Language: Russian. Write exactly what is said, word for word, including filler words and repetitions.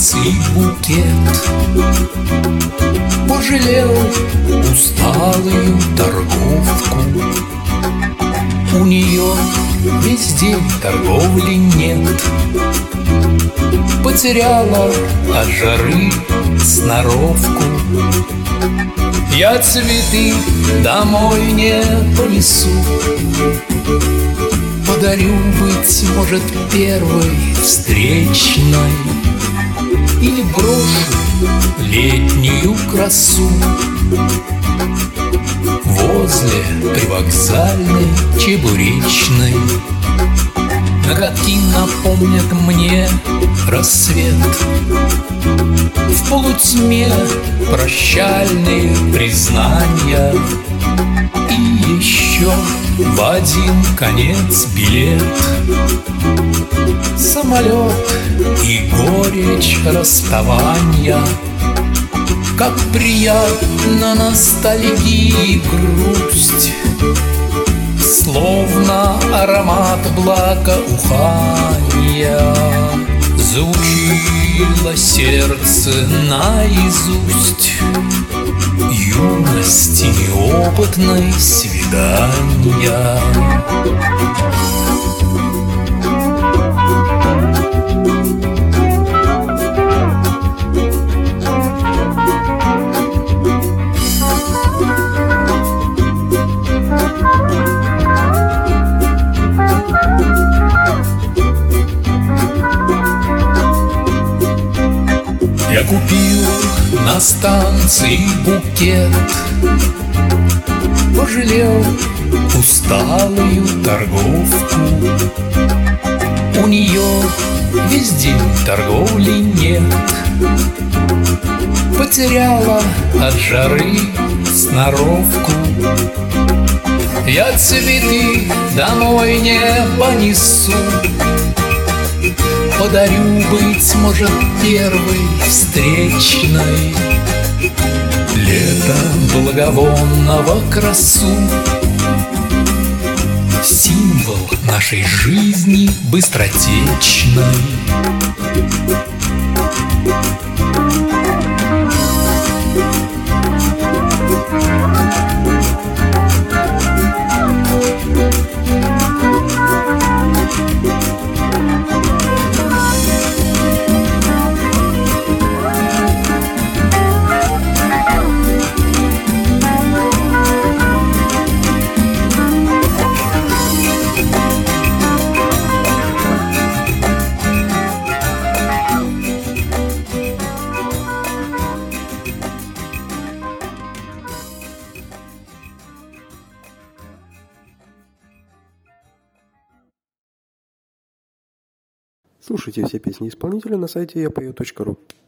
станции букет. Пожалел усталую торговку, у нее весь день торговли нет. Потеряла от жары сноровку. Я цветы домой не понесу, подарю, быть может, первой встречной, или брошу летнюю красу возле привокзальной чебуречной. Ноготки напомнят мне рассвет, в полутьме прощальные признания, и еще в один конец билет. Самолет и горечь расставания, как приятно ностальгии грусть, словно аромат благоухания заучило сердце наизусть юности неопытной свидания. Я купил на станции букет, пожалел усталую торговку, у нее весь день торговли нет. Потеряла от жары сноровку. Я цветы домой не понесу, подарю, быть может, первой встречной лето благовонного красу, символ нашей жизни быстротечной. Слушайте все песни исполнителя на сайте я пою точка ру.